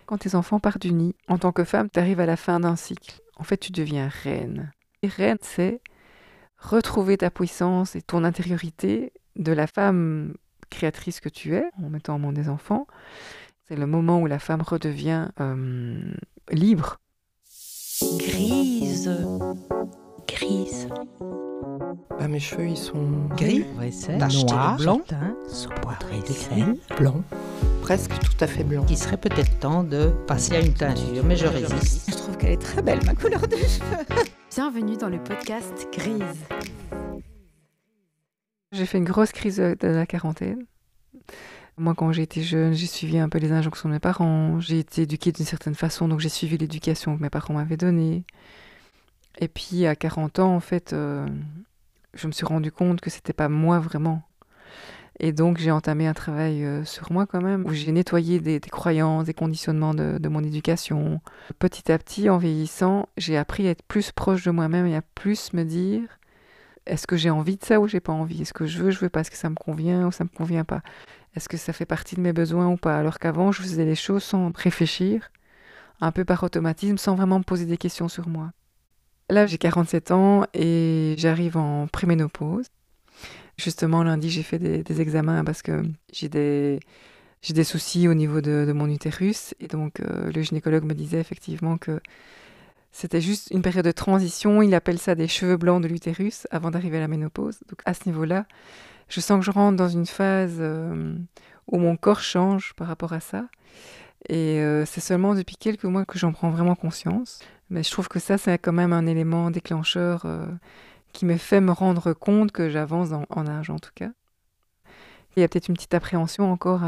Quand tes enfants partent du nid, en tant que femme, tu arrives à la fin d'un cycle. En fait, tu deviens reine. Et reine, c'est retrouver ta puissance et ton intériorité de la femme créatrice que tu es, en mettant au monde des enfants. C'est le moment où la femme redevient libre. Grise. Bah, mes cheveux, ils sont Gris, noir, blanc, saupoudré de sel, blanc, presque tout à fait blanc. Il serait peut-être temps de passer à une teinture, mais je résiste. Je trouve qu'elle est très belle, ma couleur de cheveux. Bienvenue dans le podcast Grise. J'ai fait une grosse crise de la quarantaine. Moi, quand j'ai été jeune, j'ai suivi un peu les injonctions de mes parents. J'ai été éduquée d'une certaine façon, donc j'ai suivi l'éducation que mes parents m'avaient donnée. Et puis, à 40 ans, en fait, je me suis rendu compte que c'était pas moi vraiment. Et donc, j'ai entamé un travail sur moi quand même, où j'ai nettoyé des croyances, des conditionnements de mon éducation. Petit à petit, en vieillissant, j'ai appris à être plus proche de moi-même et à plus me dire, est-ce que j'ai envie de ça ou j'ai pas envie? Est-ce que je veux pas? Est-ce que ça me convient ou ça me convient pas? Est-ce que ça fait partie de mes besoins ou pas? Alors qu'avant, je faisais les choses sans réfléchir, un peu par automatisme, sans vraiment me poser des questions sur moi. Là, j'ai 47 ans et j'arrive en préménopause. Justement, lundi, j'ai fait des examens parce que j'ai des soucis au niveau de mon utérus. Et donc, le gynécologue me disait effectivement que c'était juste une période de transition. Il appelle ça des cheveux blancs de l'utérus avant d'arriver à la ménopause. Donc, à ce niveau-là, je sens que je rentre dans une phase où mon corps change par rapport à ça. Et c'est seulement depuis quelques mois que j'en prends vraiment conscience. Mais je trouve que ça, c'est quand même un élément déclencheur qui me fait me rendre compte que j'avance en âge, en tout cas. Il y a peut-être une petite appréhension encore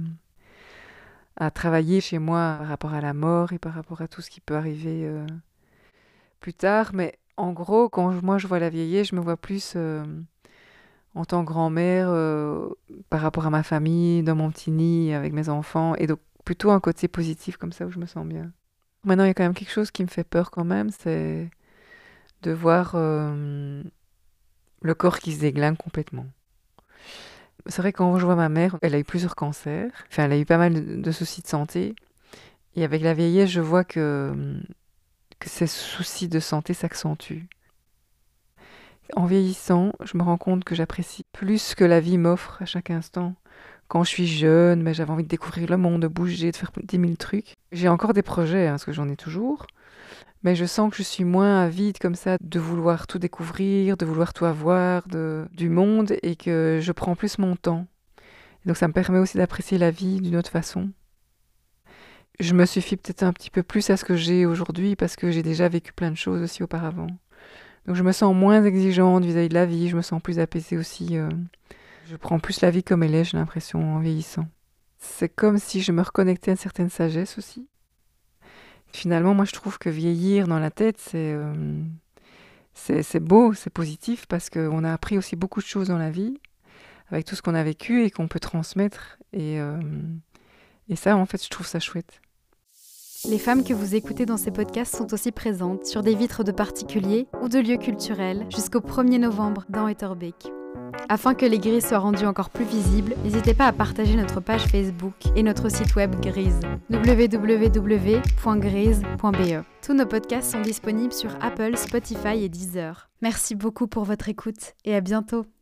à travailler chez moi par rapport à la mort et par rapport à tout ce qui peut arriver plus tard. Mais en gros, quand moi je vois la vieillesse, je me vois plus en tant que grand-mère par rapport à ma famille, dans mon petit nid, avec mes enfants. Et donc plutôt un côté positif comme ça où je me sens bien. Maintenant, il y a quand même quelque chose qui me fait peur quand même, c'est de voir le corps qui se déglingue complètement. C'est vrai que quand je vois ma mère, elle a eu plusieurs cancers, enfin elle a eu pas mal de soucis de santé. Et avec la vieillesse, je vois que ces soucis de santé s'accentuent. En vieillissant, je me rends compte que j'apprécie plus ce que la vie m'offre à chaque instant. Quand je suis jeune, mais j'avais envie de découvrir le monde, de bouger, de faire 10 000 trucs. J'ai encore des projets, parce que j'en ai toujours. Mais je sens que je suis moins avide comme ça de vouloir tout découvrir, de vouloir tout avoir du monde et que je prends plus mon temps. Et donc ça me permet aussi d'apprécier la vie d'une autre façon. Je me suffis peut-être un petit peu plus à ce que j'ai aujourd'hui parce que j'ai déjà vécu plein de choses aussi auparavant. Donc je me sens moins exigeante vis-à-vis de la vie, je me sens plus apaisée aussi. Je prends plus la vie comme elle est, j'ai l'impression, en vieillissant. C'est comme si je me reconnectais à une certaine sagesse aussi. Finalement, moi, je trouve que vieillir dans la tête, c'est beau, c'est positif, parce qu'on a appris aussi beaucoup de choses dans la vie, avec tout ce qu'on a vécu et qu'on peut transmettre. Et ça, en fait, je trouve ça chouette. Les femmes que vous écoutez dans ces podcasts sont aussi présentes sur des vitres de particuliers ou de lieux culturels jusqu'au 1er novembre dans Etterbeek. Afin que les Grises soient rendues encore plus visibles, n'hésitez pas à partager notre page Facebook et notre site web Grise, www.grise.be. Tous nos podcasts sont disponibles sur Apple, Spotify et Deezer. Merci beaucoup pour votre écoute et à bientôt.